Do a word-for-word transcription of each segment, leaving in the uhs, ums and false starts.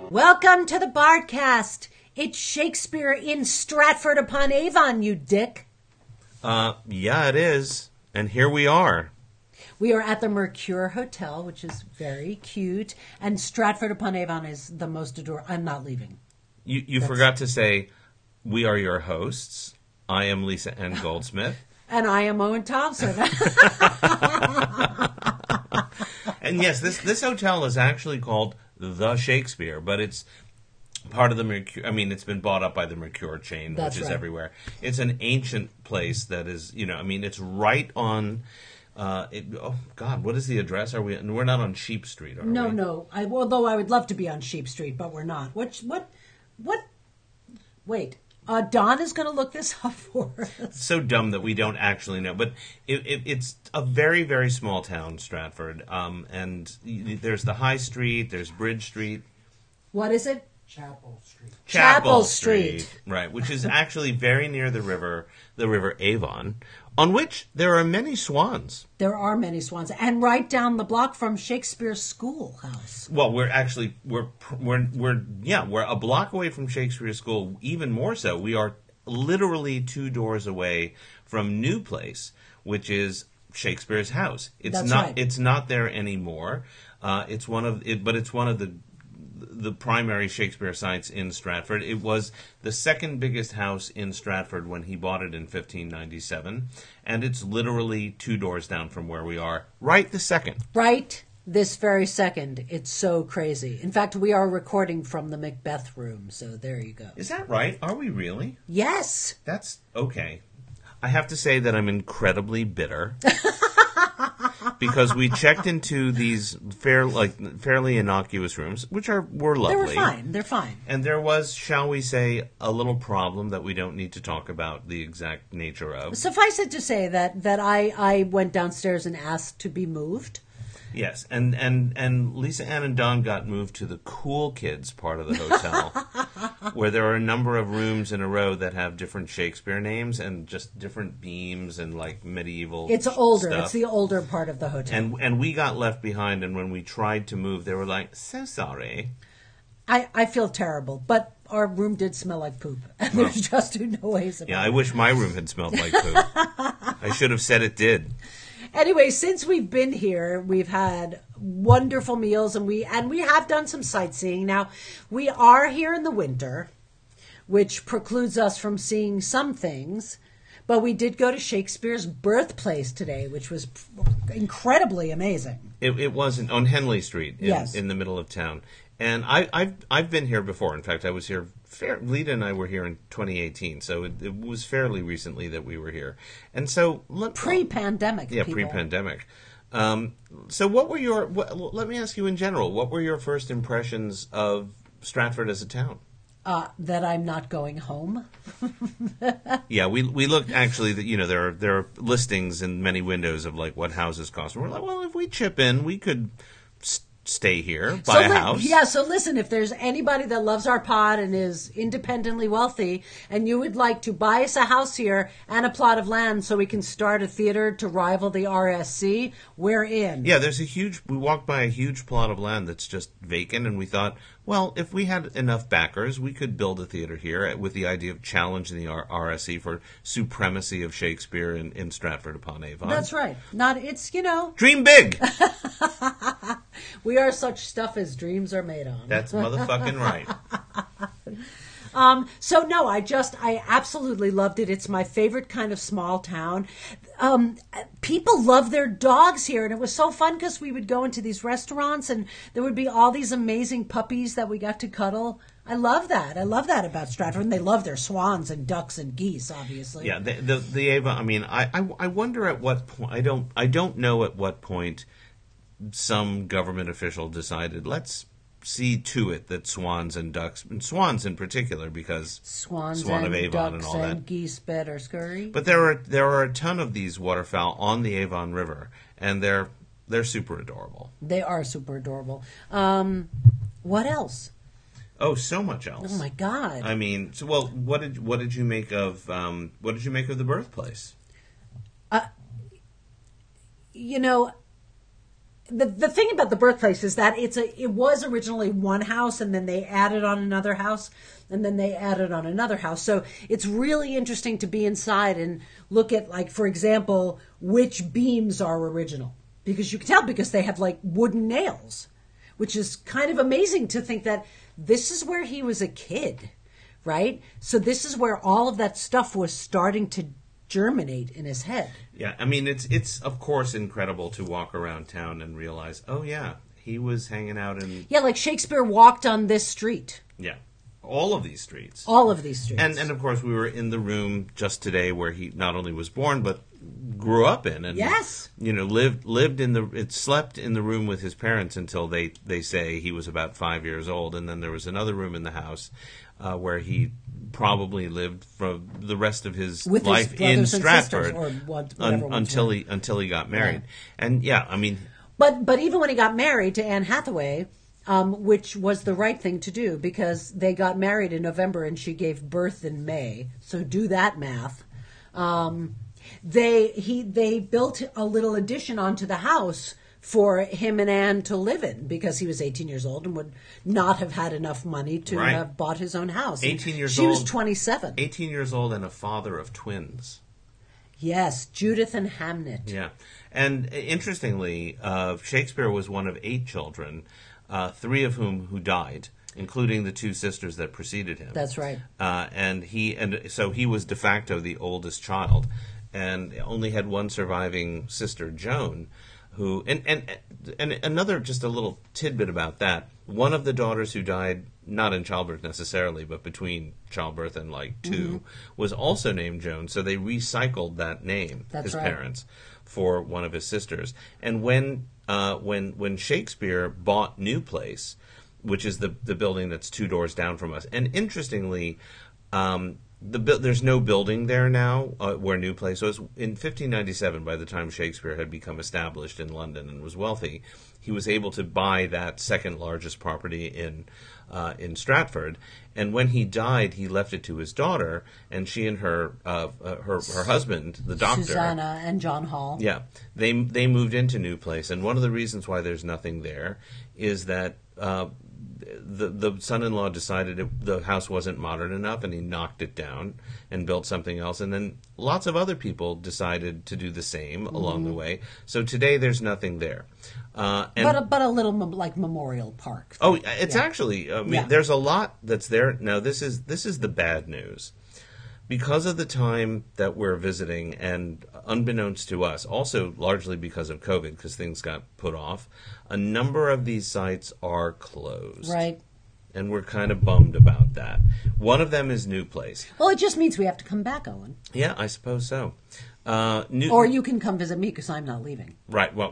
Welcome to the Bardcast. It's Shakespeare in Stratford-upon-Avon, you dick. Uh, yeah, it is. And here we are. We are at the Mercure Hotel, which is very cute. And Stratford-upon-Avon is the most adorable. I'm not leaving. You, you forgot to say, we are your hosts. I am Lisa N. Goldsmith. And I am Owen Thompson. And yes, this, this hotel is actually called The Shakespeare, but it's part of the Mercure. I mean, it's been bought up by the Mercure chain, That's which is right. everywhere. It's an ancient place that is, you know, I mean, it's right on. Uh, it, oh God, what is the address? Are we? We're not on Sheep Street, are no, we? no. I, although I would love to be on Sheep Street, but we're not. What? What? What? Wait. Uh, Don is going to look this up for us. So dumb that we don't actually know, but it, it, it's a very, very small town, Stratford. Um, and there's the High Street, there's Bridge Street. What is it? Chapel Street. Chapel Street. Right, which is actually very near the river, the River Avon, on which there are many swans. There are many swans, and right down the block from Shakespeare's schoolhouse. Well, we're actually we're we're we're yeah we're a block away from Shakespeare School. Even more so, we are literally two doors away from New Place, which is Shakespeare's house. It's That's not right. it's not there anymore. Uh, it's one of it, but it's one of the the primary Shakespeare sites in Stratford. It was the second biggest house in Stratford when he bought it in fifteen ninety-seven, and it's literally two doors down from where we are, right the second. Right this very second. It's so crazy. In fact, we are recording from the Macbeth room, so there you go. Is that right? Are we really? Yes. That's okay. I have to say that I'm incredibly bitter. Because we checked into these fair, like fairly innocuous rooms, which are were lovely. They were fine. They're fine. And there was, shall we say, a little problem that we don't need to talk about the exact nature of. Suffice it to say that, that I, I went downstairs and asked to be moved. Yes, and, and, and Lisa Ann and Don got moved to the cool kids part of the hotel, where there are a number of rooms in a row that have different Shakespeare names and just different beams and like medieval It's older. stuff. It's the older part of the hotel. And and we got left behind, and when we tried to move, they were like, "So sorry." I, I feel terrible, but our room did smell like poop. And Well, there's just two ways about Yeah, it. I wish my room had smelled like poop. I should have said it did. Anyway, since we've been here, we've had wonderful meals, and we and we have done some sightseeing. Now, we are here in the winter, which precludes us from seeing some things, but we did go to Shakespeare's birthplace today, which was incredibly amazing. It, it wasn't on Henley Street in, Yes. in the middle of town. And I, I've I've been here before. In fact, I was here. Fair, Lita and I were here in twenty eighteen, so it, it was fairly recently that we were here. And so let, Pre-pandemic, yeah, people. pre-pandemic. Um, so what were your? What, let me ask you in general. What were your first impressions of Stratford as a town? Uh, that I'm not going home. Yeah, we we looked actually that you know there are there are listings in many windows of like what houses cost. And we're like, well, if we chip in, we could s- stay here, buy So a li- house. Yeah, so listen, if there's anybody that loves our pod and is independently wealthy, and you would like to buy us a house here and a plot of land so we can start a theater to rival the R S C, we're in. Yeah, there's a huge. We walked by a huge plot of land that's just vacant, and we thought, well, if we had enough backers, we could build a theater here with the idea of challenging the R- RSC for supremacy of Shakespeare in, in Stratford-upon-Avon. That's right. Not it's you know Dream big. we are such stuff as dreams are made on. That's motherfucking right. Um, so no, I just, I absolutely loved it. It's my favorite kind of small town. Um, people love their dogs here, and it was so fun because we would go into these restaurants and there would be all these amazing puppies that we got to cuddle. I love that. I love that about Stratford. And they love their swans and ducks and geese, obviously. Yeah, the the, the Ava. I mean, I, I I wonder at what point. I don't I don't know at what point some government official decided let's see to it that swans and ducks, and swans in particular, because Swans Swan and of Avon ducks and and, all that. geese better scurry. But there are there are a ton of these waterfowl on the Avon River, and they're they're super adorable. They are super adorable. Um, what else? Oh, so much else. Oh my God! I mean, so well, what did what did you make of um, what did you make of the birthplace? You know, the the thing about the birthplace is that it's a it was originally one house, and then they added on another house, and then they added on another house. So it's really interesting to be inside and look at, like, for example, which beams are original, because you can tell because they have like wooden nails, which is kind of amazing to think that this is where he was a kid, right? So this is where all of that stuff was starting to germinate in his head. Yeah, I mean, it's it's of course incredible to walk around town and realize, oh yeah, he was hanging out in Yeah, like Shakespeare walked on this street. yeah, all of these streets, All of these streets. and and of course we were in the room just today where he not only was born but grew up in, and Yes. you know lived lived in the it slept in the room with his parents until they they say he was about five years old, and then there was another room in the house uh, where he probably lived for the rest of his With his life brothers in and Stratford sisters, or what- un- whatever ones until were. he until he got married. And yeah, I mean, But but even when he got married to Anne Hathaway, um, which was the right thing to do, because they got married in November and she gave birth in May. So do that math. Um, they he they built a little addition onto the house for him and Anne to live in, because he was eighteen years old and would not have had enough money to Right. have bought his own house. And eighteen years she old. was twenty-seven. eighteen years old and a father of twins. Yes, Judith and Hamnet. Yeah. And interestingly, uh, Shakespeare was one of eight children, uh, three of whom who died, including the two sisters that preceded him. That's right. Uh, and he and so he was de facto the oldest child, and only had one surviving sister, Joan, who and and and another just a little tidbit about that. One of the daughters who died, not in childbirth necessarily, but between childbirth and like two, Mm-hmm. was also named Joan. So they recycled that name, That's his right. parents, for one of his sisters. And when uh, when when Shakespeare bought New Place, which is the the building that's two doors down from us, and interestingly, um, the bu- there's no building there now uh, where New Place was. In fifteen ninety-seven, by the time Shakespeare had become established in London and was wealthy, he was able to buy that second largest property in uh, in Stratford. And when he died, he left it to his daughter, and she and her uh, uh, her her husband, the doctor, Susanna and John Hall. yeah, they they moved into New Place, and one of the reasons why there's nothing there is that uh, the the son-in-law decided it, the house wasn't modern enough, and he knocked it down and built something else. And then lots of other people decided to do the same Mm-hmm. along the way. So today there's nothing there. Uh, and But a, but a little mem- like Memorial Park. oh, it's Yeah. actually. I mean, Yeah. there's a lot that's there now. This is this is the bad news. Because of the time that we're visiting, and unbeknownst to us, also largely because of COVID, because things got put off, a number of these sites are closed. Right. And we're kind of bummed about that. One of them is New Place. Well, it just means we have to come back, Owen. Yeah, I suppose so. Uh, New, Or you can come visit me, because I'm not leaving. Right. Well,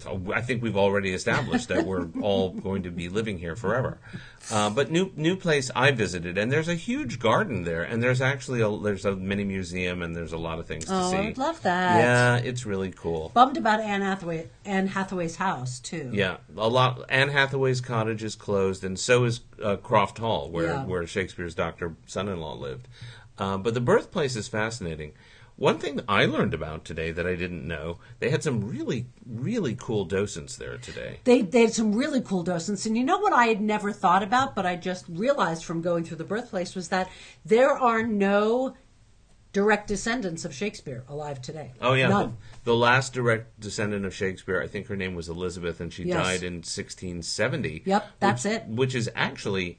I think we've already established that we're all going to be living here forever. Uh, but new new place I visited, and there's a huge garden there, and there's actually a there's a mini museum, and there's a lot of things to Oh, see. I would love that. Yeah, it's really cool. Bummed about Anne Hathaway, Anne Hathaway's house, too. Yeah, a lot. Anne Hathaway's cottage is closed, and so is uh, Croft Hall, where Yeah. where Shakespeare's doctor son-in-law lived. Uh, but the birthplace is fascinating. One thing that I learned about today that I didn't know, they had some really, really cool docents there today. They, they had some really cool docents. And you know what I had never thought about, but I just realized from going through the birthplace, was that there are no direct descendants of Shakespeare alive today. Oh, yeah. None. The, the last direct descendant of Shakespeare, I think her name was Elizabeth, and she Yes. died in sixteen seventy. Yep, that's which, it. Which is actually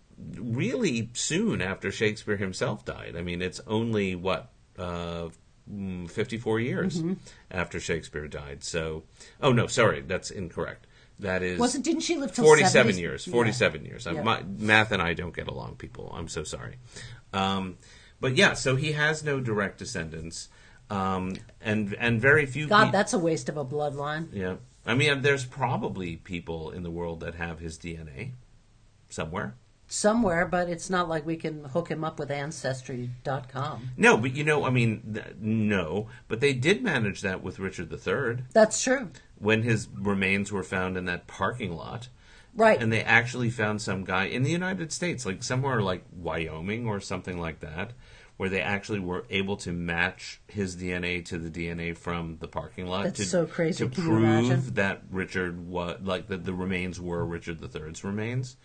really soon after Shakespeare himself died. I mean, it's only, what, uh, mm, fifty-four years Mm-hmm. after Shakespeare died. So, oh, no, sorry, that's incorrect. That is Wasn't, didn't she live till forty-seven seventies? years. Yeah. forty-seven years. Yeah. My, math and I don't get along, people. I'm so sorry. Um, but yeah, so he has no direct descendants, um, and and very few. God, pe- that's a waste of a bloodline. yeah. I mean, there's probably people in the world that have his D N A somewhere. Somewhere, but it's not like we can hook him up with Ancestry dot com. No, but you know, I mean, th- no, but they did manage that with Richard the Third That's true. when his remains were found in that parking lot. Right. And they actually found some guy in the United States, like somewhere like Wyoming or something like that, where they actually were able to match his D N A to the D N A from the parking lot. That's to, so crazy. To Can you imagine? prove that Richard was, like, that the remains were Richard the Third's remains.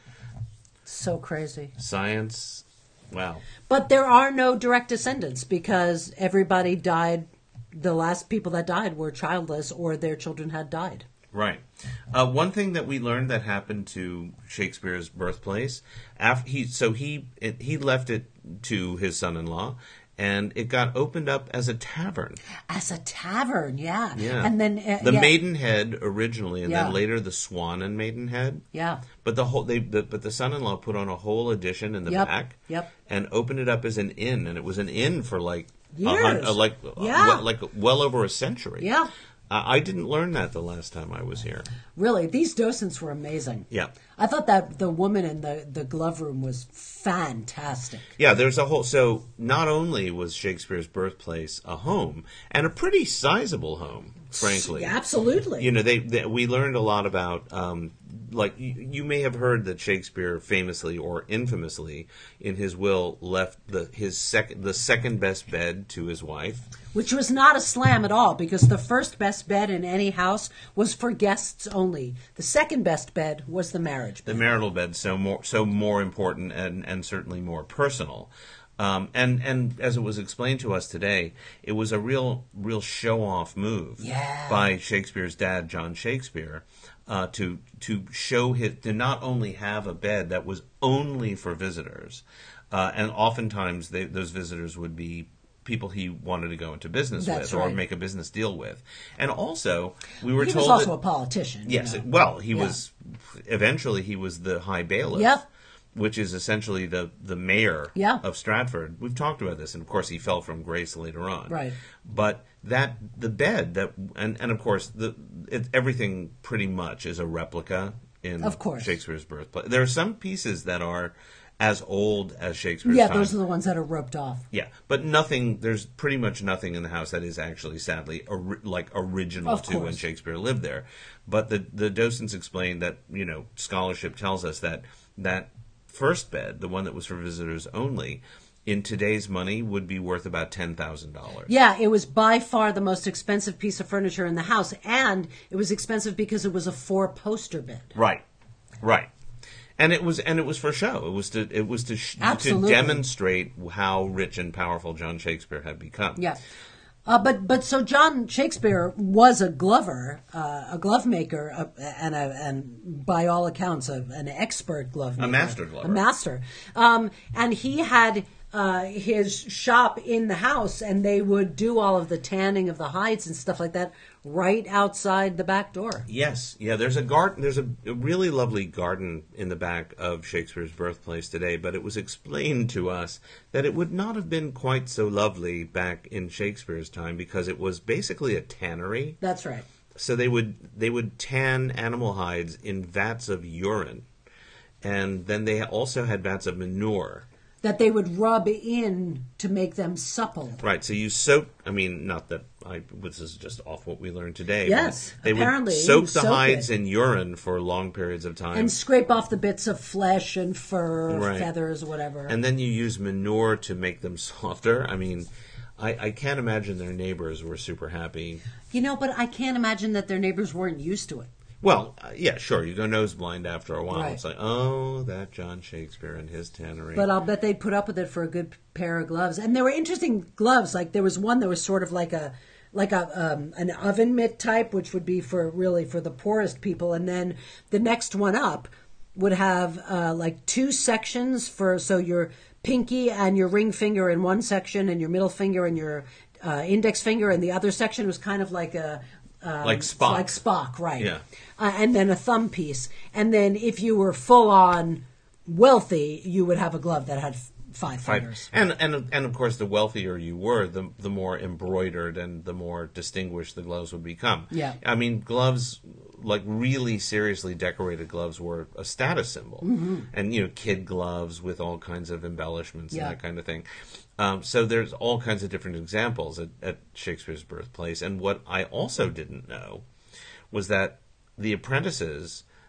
So crazy. Science, wow. But there are no direct descendants because everybody died. The last people that died were childless or their children had died. Right. Uh, one thing that we learned that happened to Shakespeare's birthplace, after he so he it, he left it to his son-in-law, and it got opened up as a tavern. As a tavern, yeah. Yeah. And then uh, the yeah. Maidenhead originally, and Yeah. then later the Swan and Maidenhead. Yeah. But the whole they the, but the son-in-law put on a whole addition in the Yep. back. Yep. And opened it up as an inn, and it was an inn for like a Years. hun- uh, like uh, Yeah. well, like well over a century. Yeah. Uh, I didn't learn that the last time I was here. Really, these docents were amazing. Yeah. I thought that the woman in the, the glove room was fantastic. Yeah, there's a whole. So not only was Shakespeare's birthplace a home, and a pretty sizable home, frankly. Yeah, absolutely. You know, they, they we learned a lot about. Um, like you, you may have heard that Shakespeare famously or infamously in his will left the his second the second best bed to his wife. Which was not a slam at all, because the first best bed in any house was for guests only. The second best bed was the marriage bed. The marital bed, so more so more important and, and certainly more personal. Um, and and as it was explained to us today, it was a real real show off move Yeah. by Shakespeare's dad, John Shakespeare, uh, to to show his to not only have a bed that was only for visitors, uh, and oftentimes they, those visitors would be people he wanted to go into business That's with or right. make a business deal with, and also we were He told was also that, a politician. you yes, know. well he Yeah. was eventually he was the High Bailiff. Yep. Which is essentially the, the mayor Yeah. of Stratford. We've talked about this, and of course he fell from grace later on. Right. But that the bed that and, and of course the it, everything pretty much is a replica in Of course. Shakespeare's birthplace. There are some pieces that are as old as Shakespeare's Yeah, time. those are the ones that are roped off. Yeah, but nothing. There's pretty much nothing in the house that is actually, sadly, ori- like original Of to when course. Shakespeare lived there. But the the docents explained that you know scholarship tells us that that first bed, the one that was for visitors only, in today's money would be worth about ten thousand dollars. Yeah, it was by far the most expensive piece of furniture in the house, and it was expensive because it was a four-poster bed. Right, right. And it was, and it was for show. It was to, it was to, sh- to Absolutely. demonstrate how rich and powerful John Shakespeare had become. Yeah. Uh, but but so John Shakespeare was a glover, uh, a glove maker, uh, and a, and by all accounts a, an expert glove maker, master glover. a master. Um, and he had uh, his shop in the house, and they would do all of the tanning of the hides and stuff like that right outside the back door. Yes, yeah. There's a garden. There's a, a really lovely garden in the back of Shakespeare's birthplace today. But it was explained to us that it would not have been quite so lovely back in Shakespeare's time because it was basically a tannery. That's right. So they would they would tan animal hides in vats of urine, and then they also had vats of manure. That they would rub in to make them supple. Right. So you soak. I mean, not that I. This is just off what we learned today. Yes, but they apparently, would soak the soak hides it. in urine for long periods of time. And scrape off the bits of flesh and fur, Right. feathers, whatever. And then you use manure to make them softer. I mean, I, I can't imagine their neighbors were super happy. You know, but I can't imagine that their neighbors weren't used to it. Well, uh, yeah, sure. You go nose blind after a while. Right. It's like, oh, that John Shakespeare and his tannery. But I'll bet they'd put up with it for a good pair of gloves. And there were interesting gloves. Like there was one that was sort of like a like a um, an oven mitt type, which would be for really for the poorest people. And then the next one up would have uh, like two sections for so your pinky and your ring finger in one section, and your middle finger and your uh, index finger in the other section. It was kind of like a Um, Like Spock. Like Spock, right. Yeah. Uh, and then a thumb piece. And then if you were full on wealthy, you would have a glove that had f- five Right. fingers. And and and of course, the wealthier you were, the the more embroidered and the more distinguished the gloves would become. Yeah. I mean, gloves, like really seriously decorated gloves, were a status symbol, Mm-hmm. and you know, kid gloves with all kinds of embellishments Yeah. and that kind of thing. Um, so there's all kinds of different examples at, at Shakespeare's birthplace. And what I also didn't know was that the apprentices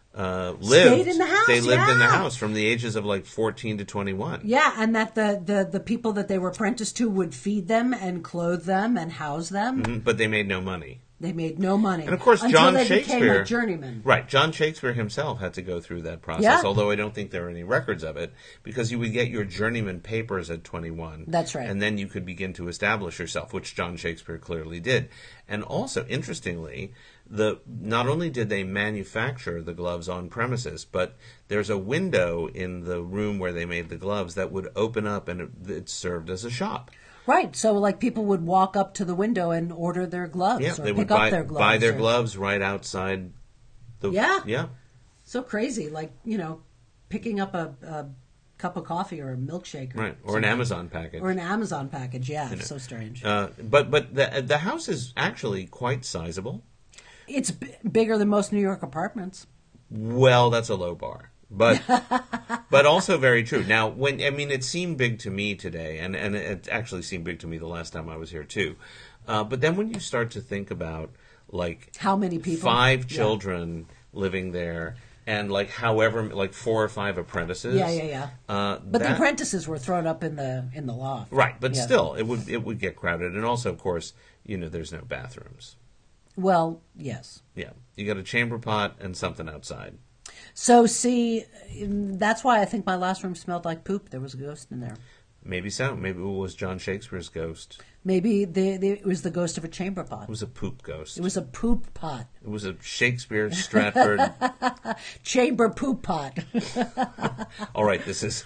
uh, lived Stayed in the house, they lived in the yeah. house from the ages of like fourteen to twenty-one. Yeah, and that the, the, the people that they were apprenticed to would feed them and clothe them and house them. Mm, But they made no money. They made no money. And of course, until John they Shakespeare, became a journeyman. Right, John Shakespeare himself had to go through that process, Yeah. although I don't think there are any records of it, because you would get your journeyman papers at twenty-one. That's right. And then you could begin to establish yourself, which John Shakespeare clearly did. And also, interestingly, the not only did they manufacture the gloves on premises, but there's a window in the room where they made the gloves that would open up, and it, it served as a shop. Right, so like people would walk up to the window and order their gloves Yeah, or they pick would up buy their gloves. buy their or- gloves right outside the Yeah. yeah. So crazy, like, you know, picking up a, a cup of coffee or a milkshake. Or Right, or an something. Amazon package. Or an Amazon package, yeah, it's so strange. Uh, but but the the house is actually quite sizable. It's b- bigger than most New York apartments. Well, that's a low bar, but but also very true. Now, when I mean, it seemed big to me today, and and it actually seemed big to me the last time I was here too. Uh, but then when you start to think about like How many people? five Yeah. children living there, and like however like four or five apprentices. Yeah, yeah, yeah. Uh, But the that- apprentices were thrown up in the in the loft. right, but Yeah. still, it would it would get crowded, and also, of course, you know, there's no bathrooms. Well, yes. Yeah, you got a chamber pot and something outside. So see, that's why I think my last room smelled like poop. There was a ghost in there. Maybe so. Maybe it was John Shakespeare's ghost. Maybe the, the, it was the ghost of a chamber pot. It was a poop ghost. It was a poop pot. It was a Shakespeare Stratford. Chamber poop pot. All right, this is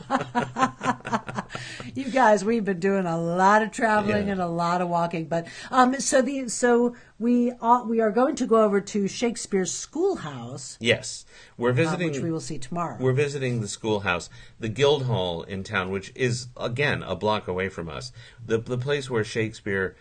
You guys, we've been doing a lot of traveling Yeah. and a lot of walking, but um, so the so we are, we are going to go over to Shakespeare's schoolhouse, yes. We're uh, visiting. which we will see tomorrow. We're visiting the schoolhouse, the Guildhall in town, which is again a block away from us. The the place where Shakespeare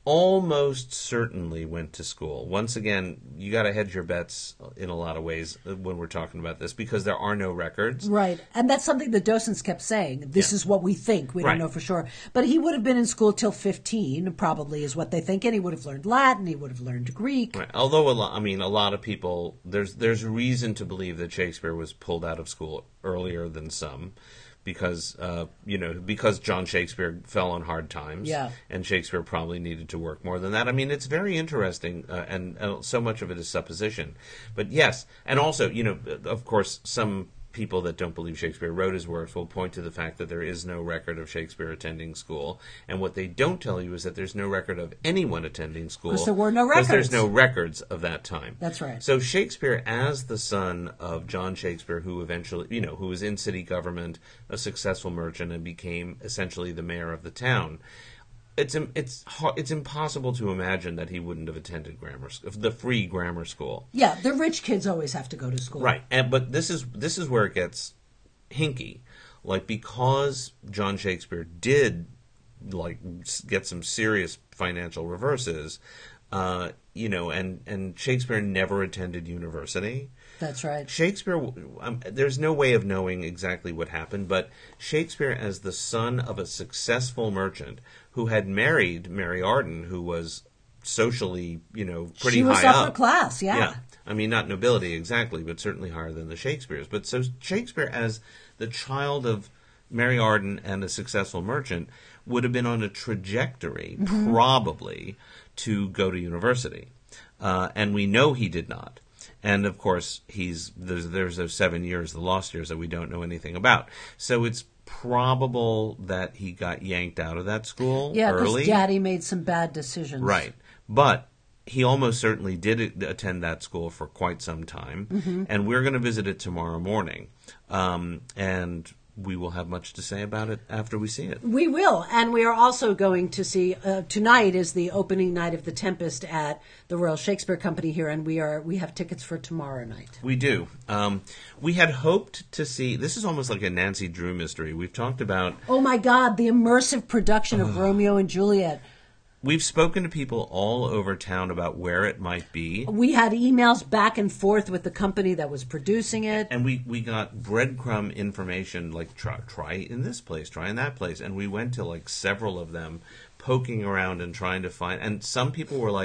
almost certainly went to school. Once again, you got to hedge your bets in a lot of ways when we're talking about this because there are no records. Right, and that's something the docents kept saying. This Yeah. is what we think. We Right. don't know for sure. But he would have been in school till fifteen, probably, is what they think. And he would have learned Latin. He would have learned Greek. Right. Although a lot, I mean, a lot of people there's there's reason to believe that Shakespeare was pulled out of school earlier than some, because uh, you know because John Shakespeare fell on hard times, Yeah. and Shakespeare probably needed to work more than that. I mean, it's very interesting, uh, and, and so much of it is supposition. But yes, and also you know, of course, some people that don't believe Shakespeare wrote his works will point to the fact that there is no record of Shakespeare attending school, and what they don't tell you is that there's no record of anyone attending school 'Cause there were no because there's records. no records of that time. That's right. So Shakespeare, as the son of John Shakespeare, who eventually, you know, who was in city government, a successful merchant, and became essentially the mayor of the town, it's im- it's har- it's impossible to imagine that he wouldn't have attended grammar school, the free grammar school. Yeah, the rich kids always have to go to school. Right, and but this is this is where it gets hinky, like because John Shakespeare did like s- get some serious financial reverses, uh, you know, and and Shakespeare never attended university. That's right. Shakespeare, um, there's no way of knowing exactly what happened, but Shakespeare, as the son of a successful merchant who had married Mary Arden, who was socially, you know, pretty She was high upper up. class, yeah. I mean, not nobility exactly, but certainly higher than the Shakespeares. But so Shakespeare, as the child of Mary Arden and a successful merchant, would have been on a trajectory, Mm-hmm. probably, to go to university. Uh, and we know he did not. And of course, he's there's, there's those seven years, the lost years, that we don't know anything about. So it's probable that he got yanked out of that school Yeah, early. because Daddy made some bad decisions. Right. But he almost certainly did attend that school for quite some time. Mm-hmm. And we're going to visit it tomorrow morning. Um, and we will have much to say about it after we see it. We will, and we are also going to see uh, tonight is the opening night of The Tempest at the Royal Shakespeare Company here, and we are we have tickets for tomorrow night. We do. Um, we had hoped to see, this is almost like a Nancy Drew mystery. We've talked about, Oh my God, the immersive production of Romeo and Juliet. we've spoken to people all over town about where it might be. We had emails back and forth with the company that was producing it. And we, we got breadcrumb information, like try, try in this place, try in that place. And we went to like several of them, poking around and trying to find. And some people were like,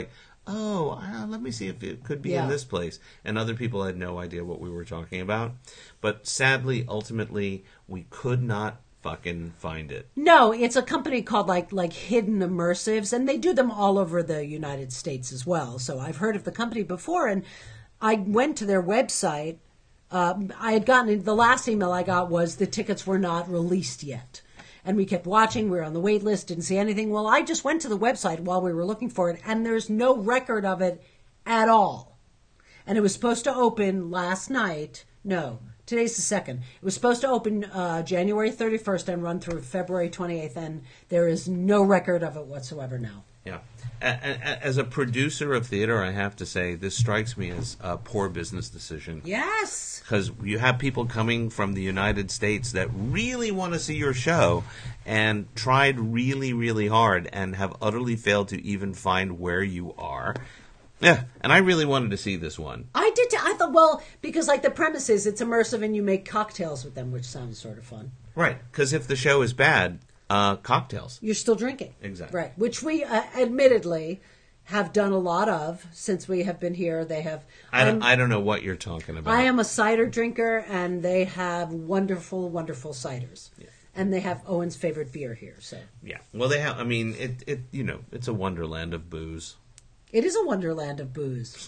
oh, uh, let me see if it could be Yeah. in this place. And other people had no idea what we were talking about. But sadly, ultimately, we could not fucking find it. No, it's a company called like like Hidden Immersives, and they do them all over the United States as well. So I've heard of the company before, and I went to their website. Um, I had gotten the last email I got was the tickets were not released yet, and we kept watching. We were on the wait list, didn't see anything. Well, I just went to the website while we were looking for it, and there's no record of it at all. And it was supposed to open last night. No. Today's the second. It was supposed to open uh, January thirty-first and run through February twenty-eighth, and there is no record of it whatsoever now. Yeah. A- a- As a producer of theater, I have to say, this strikes me as a poor business decision. Yes. Because you have people coming from the United States that really want to see your show and tried really, really hard and have utterly failed to even find where you are. Yeah, and I really wanted to see this one. I did. T- I thought, well, because like the premise is it's immersive and you make cocktails with them, which sounds sort of fun. Right, because if the show is bad, uh, cocktails. You're still drinking. Exactly. Right, which we uh, admittedly have done a lot of since we have been here. They have. I don't, I'm- I don't know what you're talking about. I am a cider drinker, and they have wonderful, wonderful ciders. Yeah. And they have Owen's favorite beer here. So Yeah, well, they have, I mean, it, it, you know, it's a wonderland of booze. it is a wonderland of booze.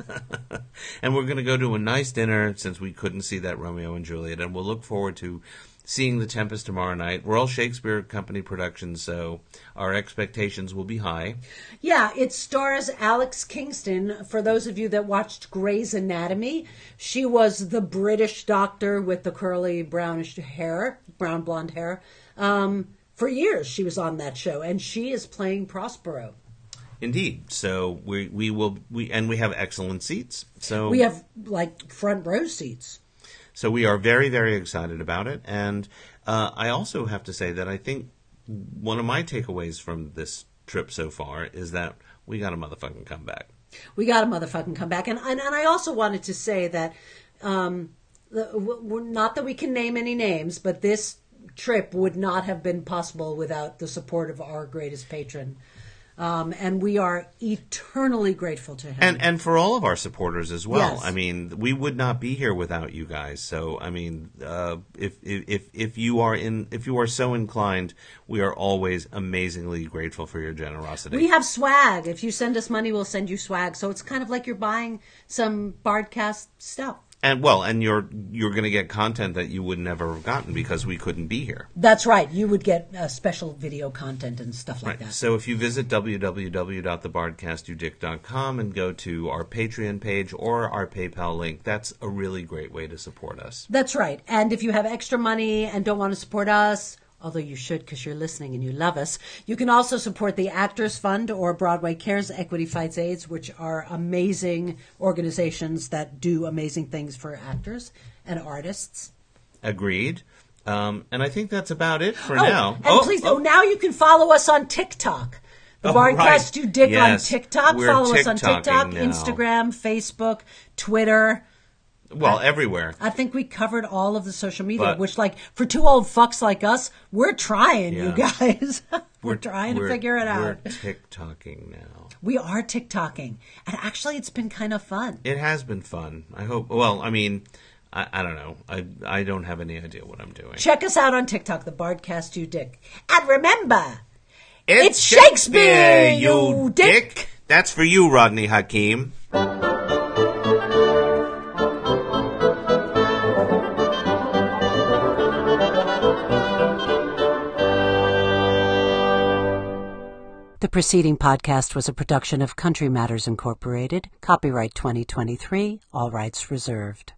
And we're going to go to a nice dinner since we couldn't see that Romeo and Juliet, and we'll look forward to seeing The Tempest tomorrow night. We're all Shakespeare Company productions, so our expectations will be high. Yeah, it stars Alex Kingston. For those of you that watched Grey's Anatomy, she was the British doctor with the curly brownish hair, brown blonde hair. Um, for years she was on that show, and she is playing Prospero. Indeed. So we we will we and we have excellent seats. So We have like front row seats. So we are very, very excited about it. And uh, I also have to say that I think one of my takeaways from this trip so far is that we got to motherfucking come back. We got to motherfucking come back. And, and, and I also wanted to say that, um, the, we're, not that we can name any names, but this trip would not have been possible without the support of our greatest patron. Um, and we are eternally grateful to him. And and for all of our supporters as well. Yes. I mean, we would not be here without you guys. So I mean, uh, if if if you are in if you are so inclined, we are always amazingly grateful for your generosity. We have swag. If you send us money, we'll send you swag. So it's kind of like you're buying some Bardcast stuff. And well, and you're you're going to get content that you would never have gotten because we couldn't be here. That's right. You would get uh, special video content and stuff like Right. that. So if you visit w w w dot the bardcast you dick dot com and go to our Patreon page or our PayPal link, that's a really great way to support us. That's right. And if you have extra money and don't want to support us, although you should because you're listening and you love us, you can also support the Actors Fund or Broadway Cares Equity Fights AIDS, which are amazing organizations that do amazing things for actors and artists. Agreed. Um, and I think that's about it for Oh, now. and oh, please, oh. oh, now you can follow us on TikTok. The Oh, Bardcast right. You Dick Yes. on TikTok. We're Follow us on TikToking TikTok, now. Instagram, Facebook, Twitter. Well, everywhere. I think we covered all of the social media, But- which, like, for two old fucks like us, we're trying, you Yeah. guys. we're, trying to we're- figure it out. We're TikToking now. We are TikToking. And actually, it's been kind of fun. It has been fun. I hope. Well, I mean, I, I don't know. I I don't have any idea what I'm doing. Check us out on TikTok, the Bardcast You Dick. And remember, It's Shakespeare, you dick. That's for you, Rodney Hakeem. The preceding podcast was a production of Country Matters Incorporated, copyright twenty twenty-three, all rights reserved.